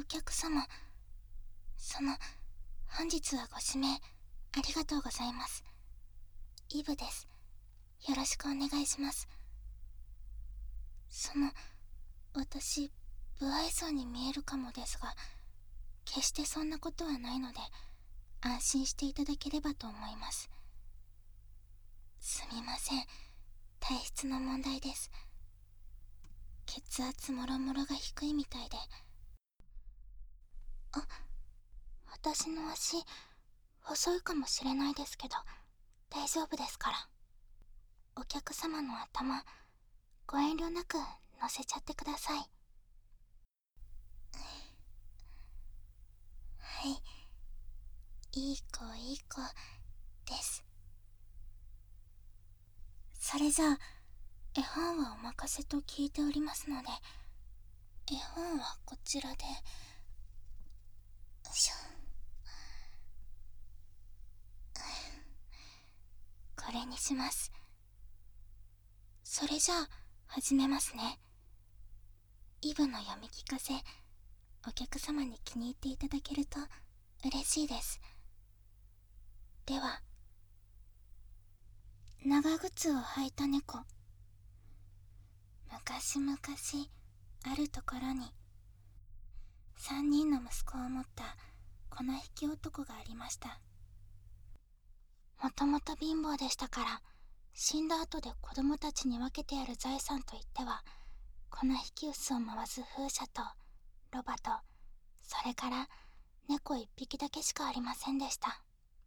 客様、本日はご指名ありがとうございます。イブです。よろしくお願いします。私、不愛想に見えるかもですが、決してそんなことはないので、安心していただければと思います。すみません、体質の問題です。血圧もろもろが低いみたいで。私の足、細いかもしれないですけど、大丈夫ですから。お客様の頭、ご遠慮なく乗せちゃってください。はい、いい子いい子です。それじゃあ、絵本はお任せと聞いておりますので、絵本はこちらで。よいしょ。これにします。それじゃあ、始めますね。イブの読み聞かせ、お客様に気に入っていただけると嬉しいです。では、長靴を履いた猫。昔々あるところに3人の息子を持った粉引き男がありました。もともと貧乏でしたから、死んだ後で子供たちに分けてやる財産といっては、粉引き臼を回す風車とロバと、それから猫1匹だけしかありませんでした。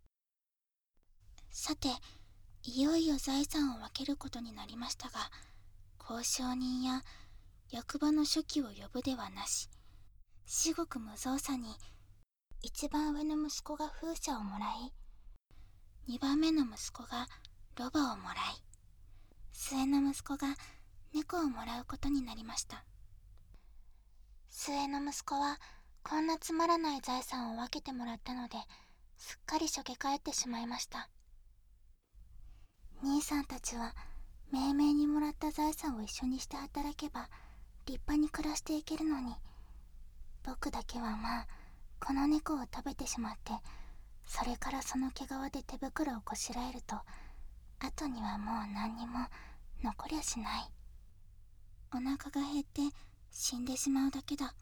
さて、いよいよ財産を分けることになりましたが、交渉人や役場の書記を呼ぶではなし、至極無造作に一番上の息子が風車をもらい、2番目の息子がロバをもらい、末の息子が猫をもらうことになりました。末の息子はこんなつまらない財産を分けてもらったので、すっかりしょげ返ってしまいました。兄さんたちは命名にもらった財産を一緒にして働けば立派に暮らしていけるのに、僕だけはこの猫を食べてしまって、それからその毛皮で手袋をこしらえると、後にはもう何にも残りゃしない。お腹が減って死んでしまうだけだ。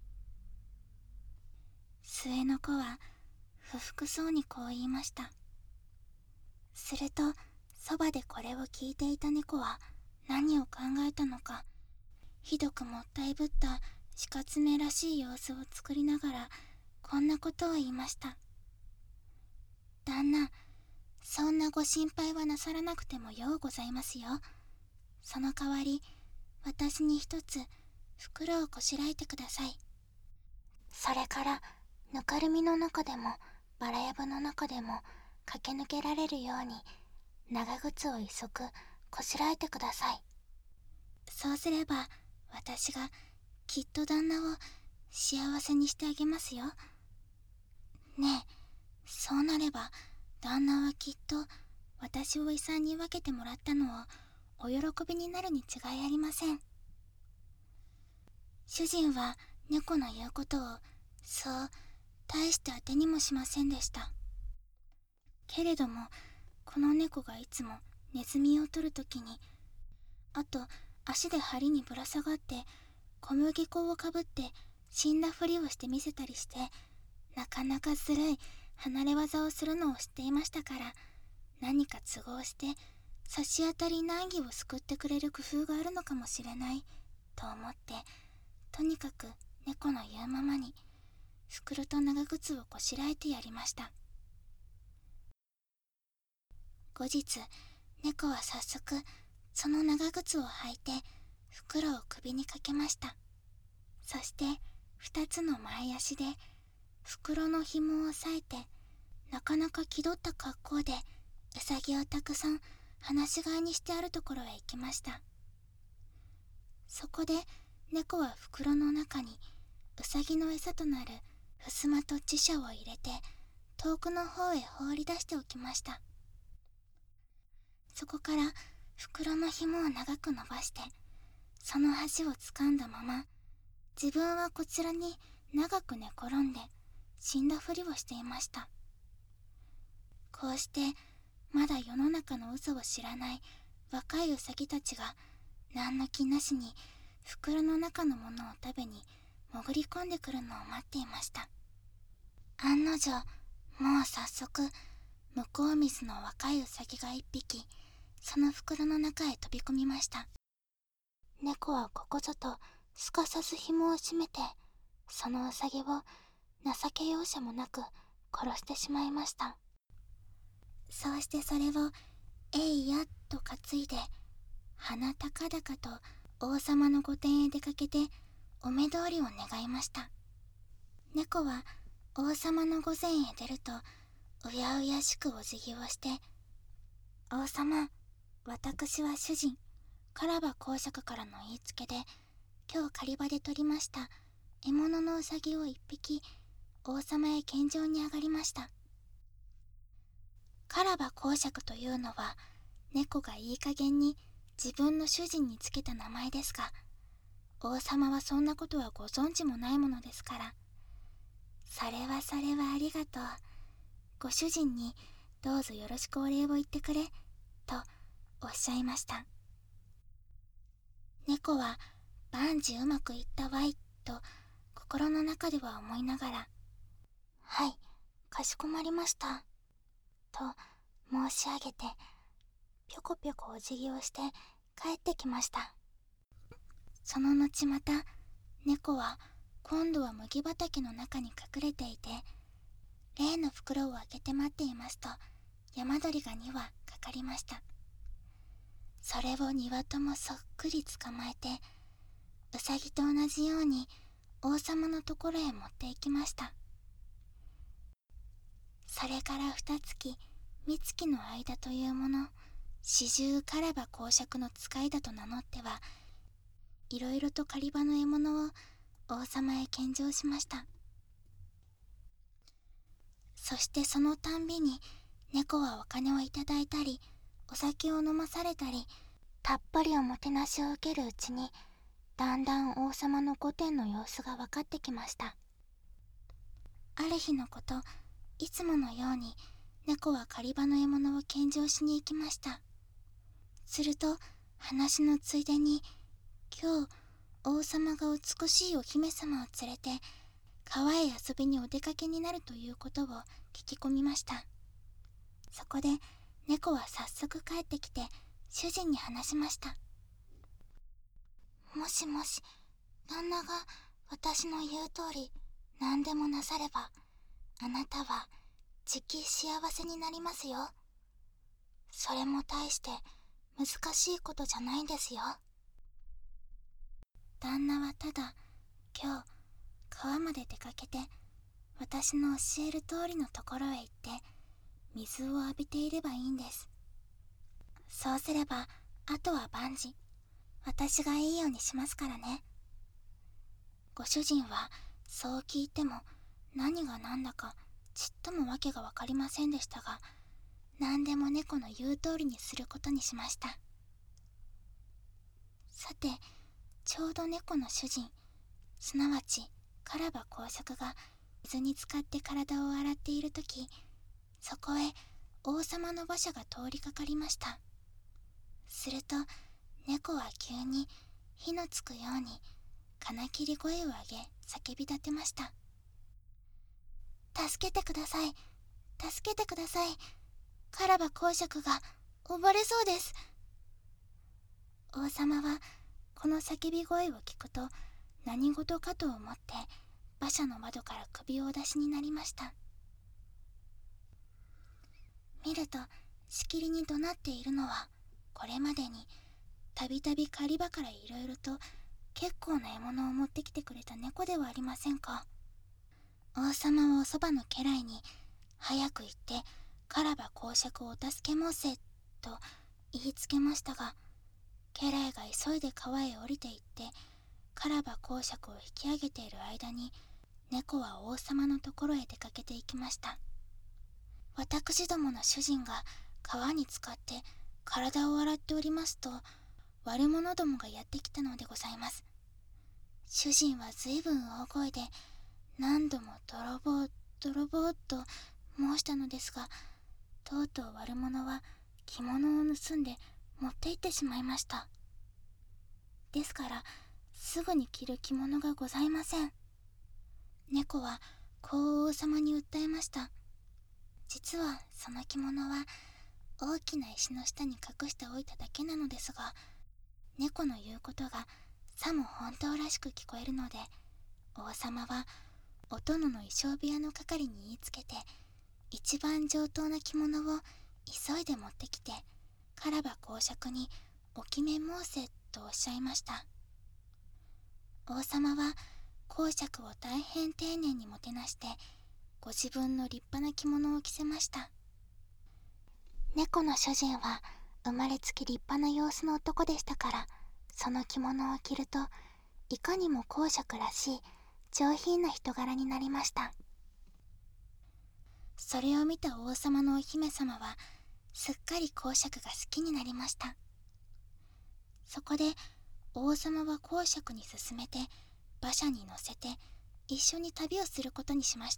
末の子は不服そうにこう言いました。すると、そばでこれを聞いていた猫は何を考えたのか、ひどくもったいぶった死活めらしい様子を作りながら、こんなことを言いました。旦那、そんなご心配はなさらなくてもようございますよ。その代わり、私に一つ袋をこしらえてください。それから、ぬかるみの中でもバラやぶの中でも駆け抜けられるように、長靴を一足こしらえてください。そうすれば、私がきっと旦那を幸せにしてあげますよ。ねえ、そうなれば旦那はきっと私を遺産に分けてもらったのをお喜びになるに違いありません。主人は猫の言うことをそう大して当てにもしませんでした。けれども、この猫がいつもネズミを取るときに、あと足で針にぶら下がって小麦粉をかぶって死んだふりをしてみせたりして、なかなかずるい離れ技をするのを知っていましたから、何か都合して差し当たり難儀を救ってくれる工夫があるのかもしれないと思って、とにかく猫の言うままに袋と長靴をこしらえてやりました。後日、猫は早速その長靴を履いて袋を首にかけました。そして2つの前足で袋の紐を押さえて、なかなか気取った格好でウサギをたくさん放し飼いにしてあるところへ行きました。そこで猫は袋の中にウサギの餌となるふすまと磁石を入れて、遠くの方へ放り出しておきました。そこから袋の紐を長く伸ばして、その端を掴んだまま、自分はこちらに長く寝転んで死んだふりをしていました。こうしてまだ世の中の嘘を知らない若いウサギたちが何の気なしに袋の中のものを食べに潜り込んでくるのを待っていました。案の定、もう早速向こう水の若いウサギが一匹その袋の中へ飛び込みました。猫はここぞとすかさず紐を締めてそのウサギを情け容赦もなく殺してしまいました。そうしてそれをえいやっと担いで鼻高々と王様の御殿へ出かけてお目通りを願いました。猫は王様の御前へ出るとうやうやしくお辞儀をして、王様、私は主人カラバ公爵からの言いつけで今日狩り場で取りました獲物のウサギを一匹王様へ献上に上がりました。カラバ公爵というのは猫がいい加減に自分の主人につけた名前ですが、王様はそんなことはご存知もないものですから、それはありがとう、ご主人にどうぞよろしくお礼を言ってくれとおっしゃいました。猫は万事うまくいったわいと心の中では思いながら、はい、かしこまりましたと申し上げてぴょこぴょこお辞儀をして帰ってきました。その後また猫は今度は麦畑の中に隠れていて、例の袋を開けて待っていますと山鳥が2羽かかりました。それを2羽ともそっくり捕まえてウサギと同じように王様のところへ持って行きました。それから2月3月の間というもの、始終カラバ公爵の使いだと名乗ってはいろいろと狩り場の獲物を王様へ献上しました。そしてそのたんびに猫はお金をいただいたりお酒を飲まされたりたっぷりおもてなしを受けるうちにだんだん王様の御殿の様子が分かってきました。ある日のこと、いつものように猫は狩り場の獲物を献上しに行きました。すると話のついでに、今日王様が美しいお姫様を連れて川へ遊びにお出かけになるということを聞き込みました。そこで猫は早速帰ってきて主人に話しました。もしもし、旦那が私の言う通り何でもなさればあなたはじき幸せになりますよ。それも大して難しいことじゃないんですよ。旦那はただ今日川まで出かけて私の教える通りのところへ行って水を浴びていればいいんです。そうすればあとは万事私がいいようにしますからね。ご主人はそう聞いても何が何だかちっともわけが分かりませんでしたが、何でも猫の言う通りにすることにしました。さて、ちょうど猫の主人、すなわちカラバ公爵が水に浸かって体を洗っているとき、そこへ王様の馬車が通りかかりました。すると猫は急に火のつくように金切り声を上げ叫び立てました。助けてください、助けてください、カラバ公爵が溺れそうです。王様はこの叫び声を聞くと何事かと思って馬車の窓から首をお出しになりました。見るとしきりに怒鳴っているのはこれまでにたびたび狩り場からいろいろと結構な獲物を持ってきてくれた猫ではありませんか。王様はおそばの家来に早く行ってカラバ公爵をお助け申せと言いつけましたが、家来が急いで川へ降りて行ってカラバ公爵を引き上げている間に猫は王様のところへ出かけて行きました。私どもの主人が川に浸かって体を洗っておりますと悪者どもがやってきたのでございます。主人はずいぶん大声で何度も泥棒泥棒と申したのですが、とうとう悪者は着物を盗んで持って行ってしまいました。ですからすぐに着る着物がございません。猫はこう王様に訴えました。実はその着物は大きな石の下に隠しておいただけなのですが、猫の言うことがさも本当らしく聞こえるので、王様はお殿の衣装部屋の係に言いつけて、一番上等な着物を急いで持ってきて、カラバ公爵にお決め申せとおっしゃいました。王様は公爵を大変丁寧にもてなして、ご自分の立派な着物を着せました。猫の主人は生まれつき立派な様子の男でしたから、その着物を着るといかにも公爵らしい上品な人柄になりました。それを見た王様のお姫様はすっかり公爵が好きになりました。そこで王様は公爵に勧めて馬車に乗せて一緒に旅をすることにしました。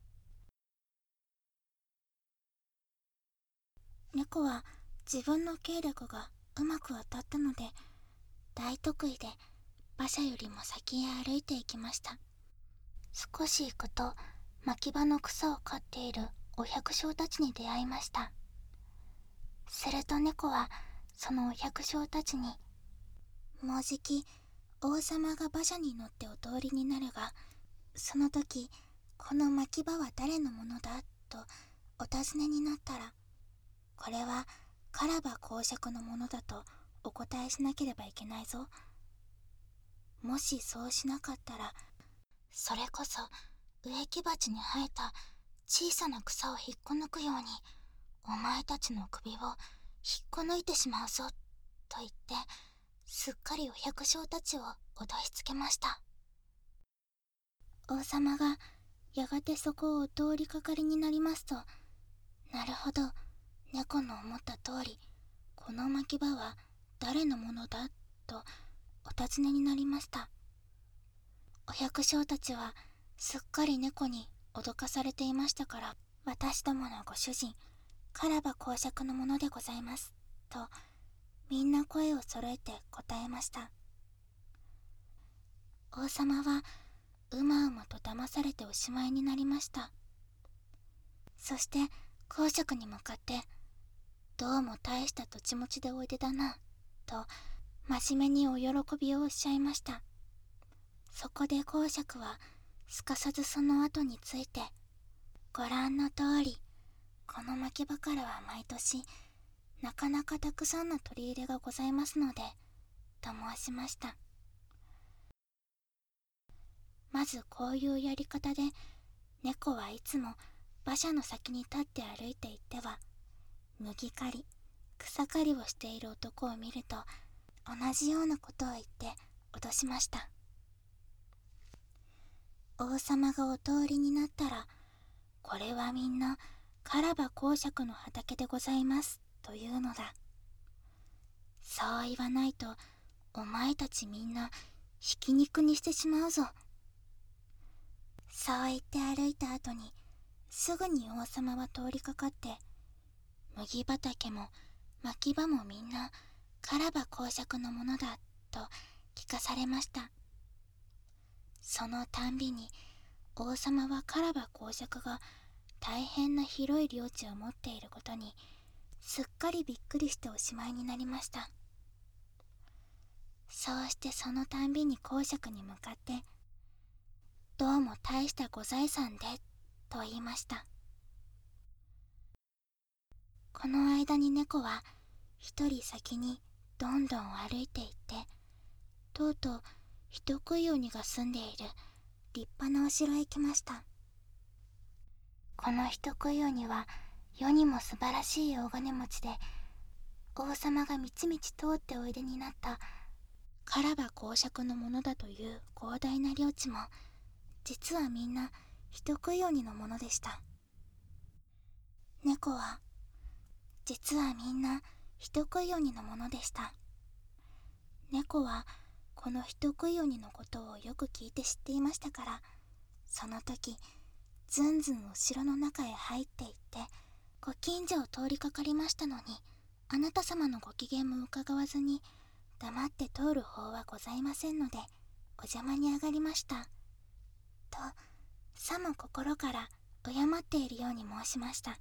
猫は自分の計略がうまく当たったので、大得意で馬車よりも先へ歩いていきました。少し行くと牧場の草を刈っているお百姓たちに出会いました。すると猫はそのお百姓たちに、もうじき王様が馬車に乗ってお通りになるが、その時この牧場は誰のものだとお尋ねになったら、これはカラバ公爵のものだとお答えしなければいけないぞ。もしそうしなかったら、それこそ植木鉢に生えた小さな草を引っこ抜くようにお前たちの首を引っこ抜いてしまうぞと言って、すっかりお百姓たちを脅しつけました。王様がやがてそこをお通りかかりになりますと、なるほど、猫の思った通りこの牧場は誰のものだとお尋ねになりました。お百姓たちはすっかり猫に脅かされていましたから、私どものご主人カラバ公爵のものでございますとみんな声を揃えて答えました。王様はうまうまと騙されておしまいになりました。そして公爵に向かって、どうも大した土地持ちでおいでだなと真面目にお喜びをおっしゃいました。そこで公爵はすかさずその後について、ご覧の通りこの牧場からは毎年なかなかたくさんの取り入れがございますのでと申しました。まずこういうやり方で、猫はいつも馬車の先に立って歩いていっては、麦刈り草刈りをしている男を見ると同じようなことを言って脅しました。王様がお通りになったら、これはみんなカラバ公爵の畑でございますというのだ。そう言わないとお前たちみんなひき肉にしてしまうぞ。そう言って歩いた後に、すぐに王様は通りかかって、麦畑も牧場もみんなカラバ公爵のものだと聞かされました。そのたんびに王様はカラバ公爵が大変な広い領地を持っていることにすっかりびっくりしておしまいになりました。そうしてそのたんびに公爵に向かって、どうも大したご財産でと言いました。この間に猫は一人先にどんどん歩いていって、とうとう人食い鬼が住んでいる立派なお城へ来ました。この人食い鬼は世にも素晴らしい大金持ちで、王様がみちみち通っておいでになったカラバ公爵のものだという広大な領地も、実はみんな人食い鬼のものでした。猫は実はみんな人食い鬼のものでした。猫はこの人食い鬼のことをよく聞いて知っていましたから、 その時ずんずんお城の中へ入っていってご近所を通りかかりましたのに、あなた様のご機嫌も伺わずに黙って通る法はございませんのでお邪魔に上がりましたと、さも心から敬っているように申しました。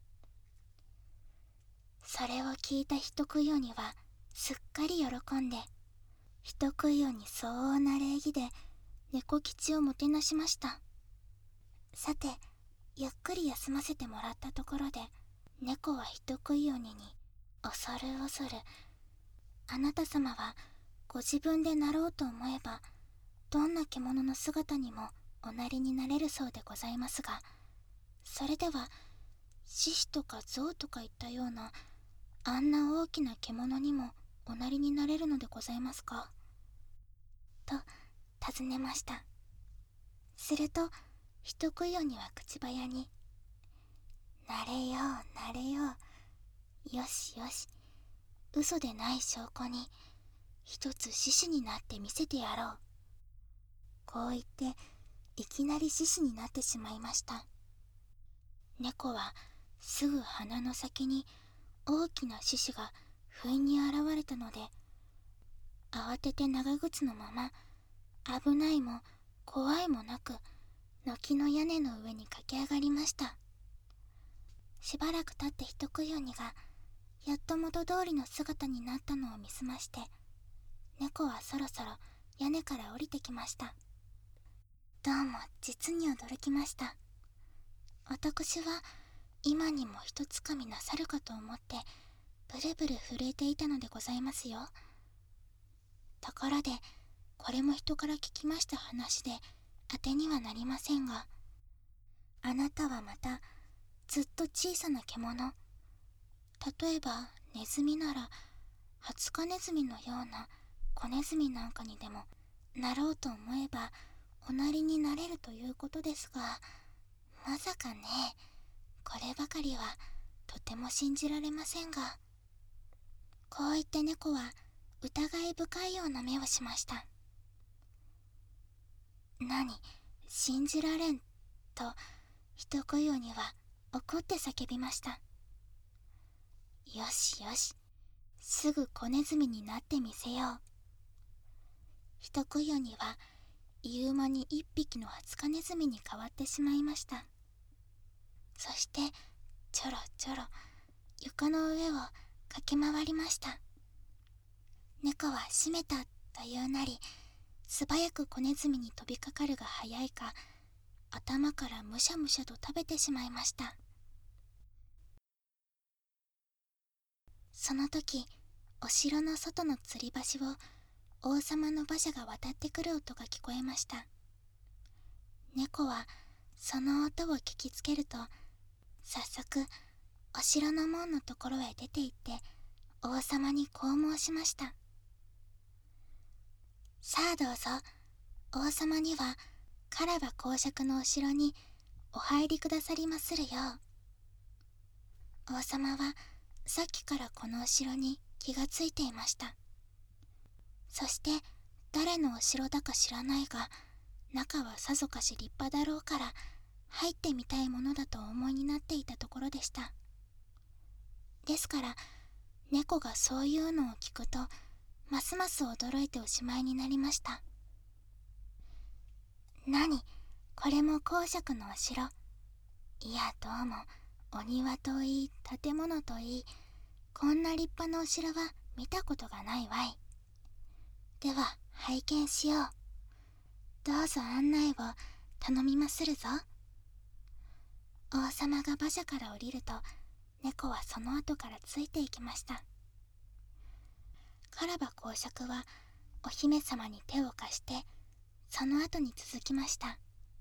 それを聞いた人食い鬼はすっかり喜んで、人食い鬼相応な礼儀で猫吉をもてなしました。さて、ゆっくり休ませてもらったところで、猫は人食い鬼に恐る恐る、あなた様はご自分でなろうと思えばどんな獣の姿にもおなりになれるそうでございますが、それでは獅子とか象とかいったようなあんな大きな獣にもおなりになれるのでございますかと尋ねました。すると人食い鬼は口早に、なれようなれよう、よしよし、嘘でない証拠に一つ獅子になって見せてやろう。こう言っていきなり獅子になってしまいました。猫はすぐ鼻の先に大きな獅子が不意に現れたので、慌てて長靴のまま危ないも怖いもなく軒の屋根の上に駆け上がりました。しばらく経って人食い鬼がやっと元通りの姿になったのを見すまして、猫はそろそろ屋根から降りてきました。どうも実に驚きました。私は今にも一つかみなさるかと思ってブルブル震えていたのでございますよ。ところでこれも人から聞きました話で当てにはなりませんが、あなたはまたずっと小さな獣、例えばネズミならハツカネズミのような子ネズミなんかにでもなろうと思えばおなりになれるということですが、まさかね、こればかりはとても信じられませんが。こう言って猫は疑い深いような目をしました。何、信じられんと人食い鬼は怒って叫びました。よしよし、すぐ子ネズミになってみせよう。人食い鬼は言う間に一匹のハツカネズミに変わってしまいました。そしてちょろちょろ床の上を駆け回りました。猫は閉めたというなり、素早く子ネズミに飛びかかるが早いか、頭からむしゃむしゃと食べてしまいました。その時、お城の外の吊り橋を王様の馬車が渡ってくる音が聞こえました。猫はその音を聞きつけると、早速お城の門のところへ出て行って王様にこう申しました。さあどうぞ、王様にはカラバ公爵のお城にお入りくださりまするよう。王様はさっきからこのお城に気がついていました。そして誰のお城だか知らないが、中はさぞかし立派だろうから入ってみたいものだとお思いになっていたところでした。ですから猫がそういうのを聞くとますます驚いておしまいになりました。何、これも公爵のお城。いやどうも、お庭といい建物といい、こんな立派なお城は見たことがないわい。では拝見しよう。どうぞ案内を頼みまするぞ。王様が馬車から降りると、猫はその後からついていきました。カラバ公爵はお姫様に手を貸してその後に続きました。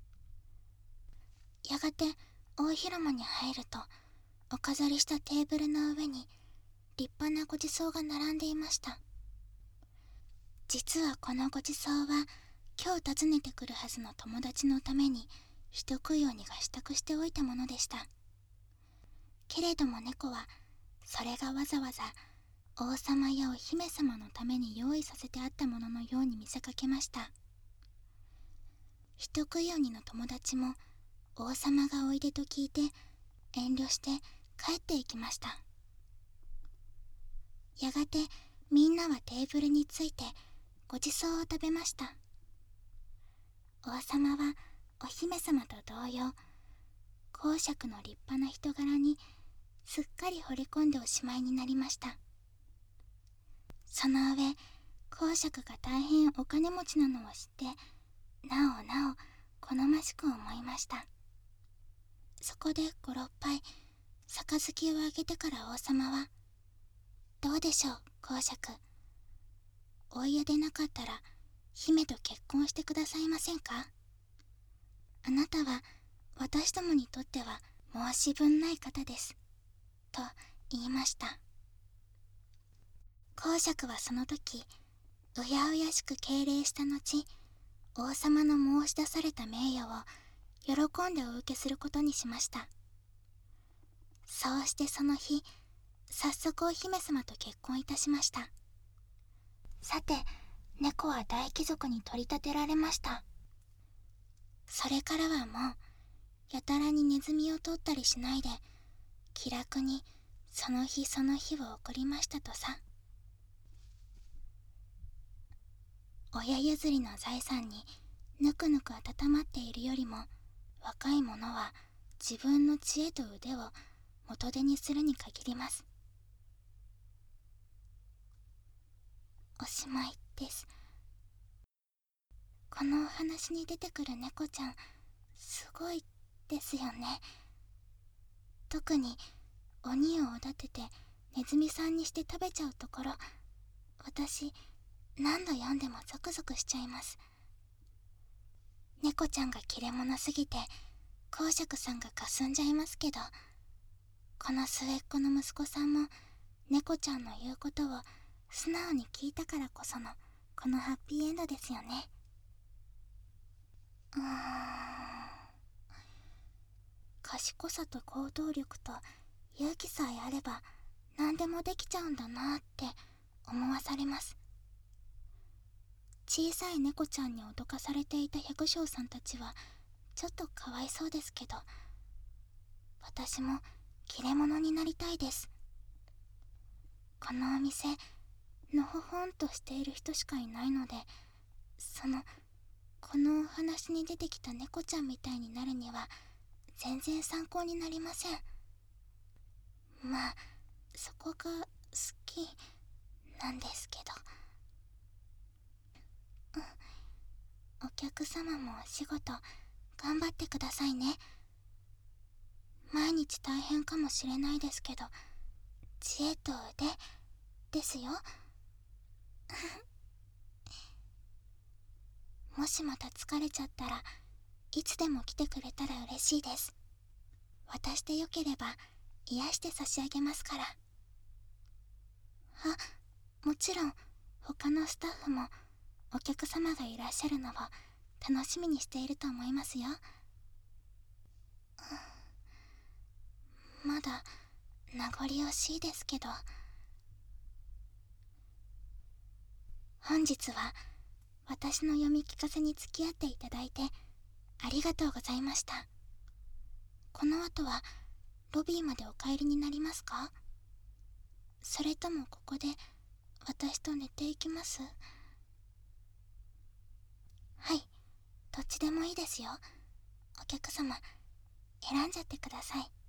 やがて大広間に入ると、お飾りしたテーブルの上に立派なごちそうが並んでいました。実はこのごちそうは今日訪ねてくるはずの友達のために人食い鬼が支度しておいたものでした。けれども猫はそれがわざわざ王様やお姫様のために用意させてあったもののように見せかけました。 人食い鬼の友達も王様がおいでと聞いて遠慮して帰っていきました。やがてみんなはテーブルについてごちそうを食べました。王様はお姫様と同様、公爵の立派な人柄にすっかり惚れ込んでおしまいになりました。その上、公爵が大変お金持ちなのを知ってなおなお好ましく思いました。そこで5、6杯杯をあげてから王様は、どうでしょう公爵、お嫌でなかったら姫と結婚してくださいませんか。あなたは私どもにとっては申し分ない方です、と言いました。公爵はその時うやうやしく敬礼した後、王様の申し出された名誉を喜んでお受けすることにしました。そうしてその日、早速お姫様と結婚いたしました。さて、猫は大貴族に取り立てられました。それからはもうやたらにネズミを取ったりしないで、気楽にその日その日を送りましたとさ。親譲りの財産にぬくぬく温まっているよりも、若い者は自分の知恵と腕を元手にするに限ります。おしまいです。このお話に出てくる猫ちゃん、すごいですよね。特に鬼をおだててネズミさんにして食べちゃうところ、私何度読んでもゾクゾクしちゃいます。猫ちゃんが切れ者すぎて公爵さんがかすんじゃいますけど、この末っ子の息子さんも猫ちゃんの言うことを素直に聞いたからこそのこのハッピーエンドですよね。賢さと行動力と勇気さえあれば何でもできちゃうんだなって思わされます。小さい猫ちゃんに脅かされていた百姓さんたちはちょっとかわいそうですけど、私も切れ者になりたいです。このお店のほほんとしている人しかいないので、このお話に出てきた猫ちゃんみたいになるには全然参考になりません。まあそこが好きなんですけど。お客様もお仕事頑張ってくださいね。毎日大変かもしれないですけど、知恵と腕ですよ。もしまた疲れちゃったらいつでも来てくれたら嬉しいです。私でよければ癒して差し上げますから。もちろん他のスタッフもお客様がいらっしゃるのを楽しみにしていると思いますよ。まだ名残惜しいですけど。本日は私の読み聞かせに付き合っていただいてありがとうございました。この後はロビーまでお帰りになりますか？それともここで私と寝ていきます？はい、どっちでもいいですよ。お客様選んじゃってください。